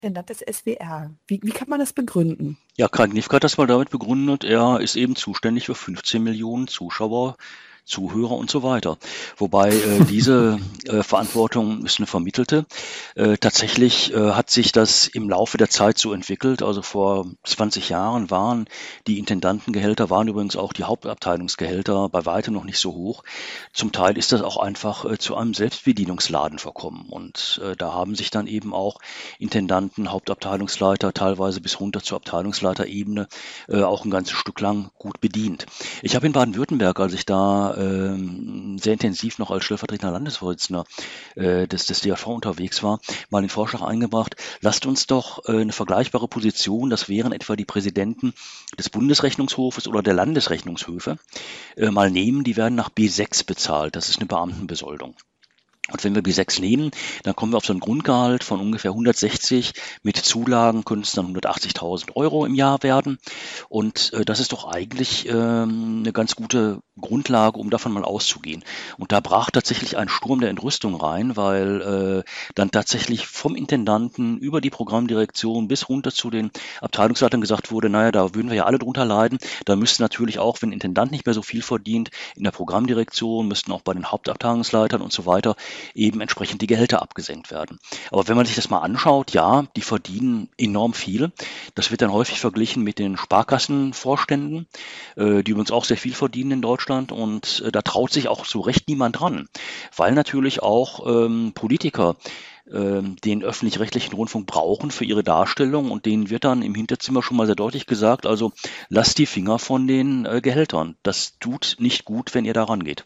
Intendant des SWR. Wie kann man das begründen? Ja, Karl Knifke hat das mal damit begründet, er ist eben zuständig für 15 Millionen Zuschauer, Zuhörer und so weiter. Wobei diese Verantwortung ist eine vermittelte. Tatsächlich hat sich das im Laufe der Zeit so entwickelt. Also vor 20 Jahren waren die Intendantengehälter, waren übrigens auch die Hauptabteilungsgehälter bei weitem noch nicht so hoch. Zum Teil ist das auch einfach zu einem Selbstbedienungsladen verkommen. Und da haben sich dann eben auch Intendanten, Hauptabteilungsleiter, teilweise bis runter zur Abteilungsleiterebene auch ein ganzes Stück lang gut bedient. Ich habe in Baden-Württemberg, als ich da sehr intensiv noch als stellvertretender Landesvorsitzender des DAV unterwegs war, mal den Vorschlag eingebracht, lasst uns doch eine vergleichbare Position, das wären etwa die Präsidenten des Bundesrechnungshofes oder der Landesrechnungshöfe, mal nehmen, die werden nach B6 bezahlt, das ist eine Beamtenbesoldung. Und wenn wir B6 nehmen, dann kommen wir auf so ein Grundgehalt von ungefähr 160. Mit Zulagen können es dann 180.000 Euro im Jahr werden. Und das ist doch eigentlich eine ganz gute Grundlage, um davon mal auszugehen. Und da brach tatsächlich ein Sturm der Entrüstung rein, weil dann tatsächlich vom Intendanten über die Programmdirektion bis runter zu den Abteilungsleitern gesagt wurde, naja, da würden wir ja alle drunter leiden. Da müsste natürlich auch, wenn ein Intendant nicht mehr so viel verdient, in der Programmdirektion, müssten auch bei den Hauptabteilungsleitern und so weiter eben entsprechend die Gehälter abgesenkt werden. Aber wenn man sich das mal anschaut, ja, die verdienen enorm viel. Das wird dann häufig verglichen mit den Sparkassenvorständen, die übrigens auch sehr viel verdienen in Deutschland. Und da traut sich auch so recht niemand dran, weil natürlich auch Politiker den öffentlich-rechtlichen Rundfunk brauchen für ihre Darstellung und denen wird dann im Hinterzimmer schon mal sehr deutlich gesagt, also lasst die Finger von den Gehältern. Das tut nicht gut, wenn ihr da rangeht.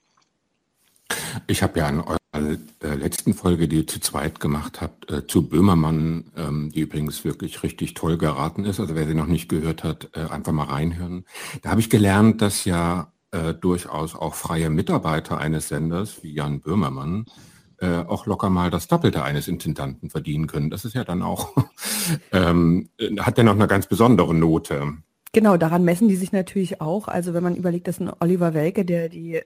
Ich habe ja in eurer letzten Folge, die ihr zu zweit gemacht habt, zu Böhmermann, die übrigens wirklich richtig toll geraten ist, also wer sie noch nicht gehört hat, einfach mal reinhören. Da habe ich gelernt, dass ja durchaus auch freie Mitarbeiter eines Senders, wie Jan Böhmermann, auch locker mal das Doppelte eines Intendanten verdienen können. Das ist ja dann auch, hat ja noch eine ganz besondere Note. Genau, daran messen die sich natürlich auch. Also wenn man überlegt, dass ein Oliver Welke, der die